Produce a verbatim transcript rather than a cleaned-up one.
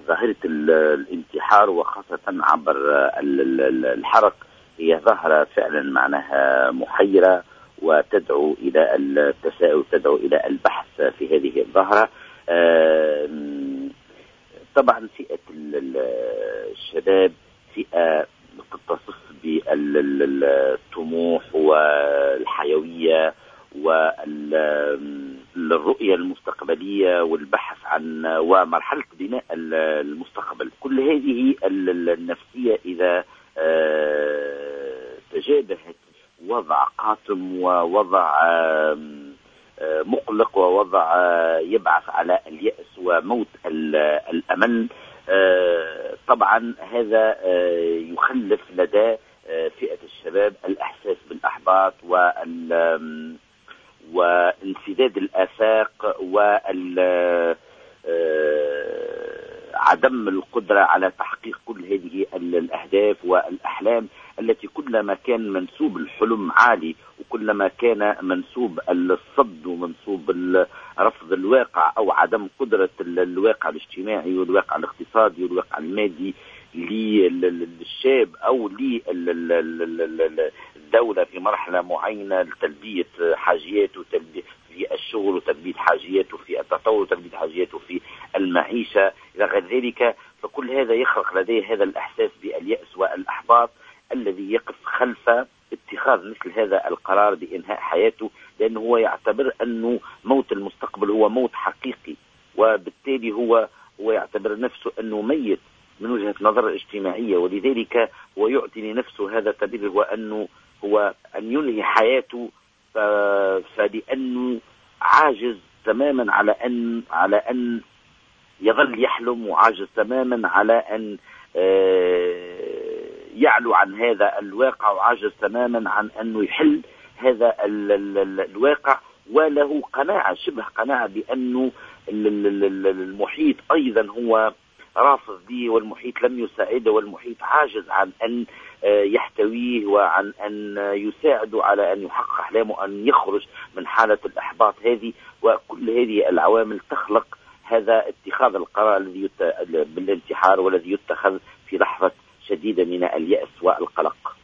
ظاهرة الانتحار وخاصة عبر الحرق هي ظاهرة فعلا معناها محيرة وتدعو إلى التساؤل، تدعو إلى البحث في هذه الظاهرة. طبعا فئة الشباب فئة تتصف بالطموح والحيوية والرؤية المستقبلية والبحث عن ومرحلة بناء المستقبل. كل هذه النفسية إذا تجابهت وضع قاتم ووضع مقلق ووضع يبعث على اليأس وموت الأمل، طبعا هذا يخلف لدى فئة الشباب الإحساس بالإحباط وانسداد الآفاق وعدم القدرة على تحقيق كل هذه الأهداف والأحلام التي كلما كان منسوب الحلم عالي وكلما كان منسوب الصد ومنسوب رفض الواقع أو عدم قدرة الواقع الاجتماعي والواقع الاقتصادي والواقع المادي للشاب أو للدولة في مرحلة معينة لتلبية حاجياته في الشغل وتلبية حاجياته في التطور وتلبية حاجياته في المعيشة إلى غير ذلك. فكل هذا يخلق لديه هذا الإحساس باليأس والإحباط الذي يقف خلف اتخاذ مثل هذا القرار بإنهاء حياته، لأنه هو يعتبر أنه موت المستقبل هو موت حقيقي، وبالتالي هو هو يعتبر نفسه أنه ميت من وجهة نظر اجتماعية، ولذلك هو يعطي لنفسه هذا التعبير هو أنه هو أن ينهي حياته فلأنه عاجز تماما على أن على أن يظل يحلم، وعاجز تماما على أن يعلو عن هذا الواقع، وعاجز تماما عن أنه يحل هذا الواقع، وله قناعة شبه قناعة بأنه المحيط أيضا هو رافض به، والمحيط لم يساعده، والمحيط عاجز عن أن يحتويه وعن أن يساعده على أن يحقق أحلامه، أن يخرج من حالة الإحباط هذه. وكل هذه العوامل تخلق هذا اتخاذ القرار الذي بالانتحار والذي يتخذ في لحظة شديدة من اليأس والقلق.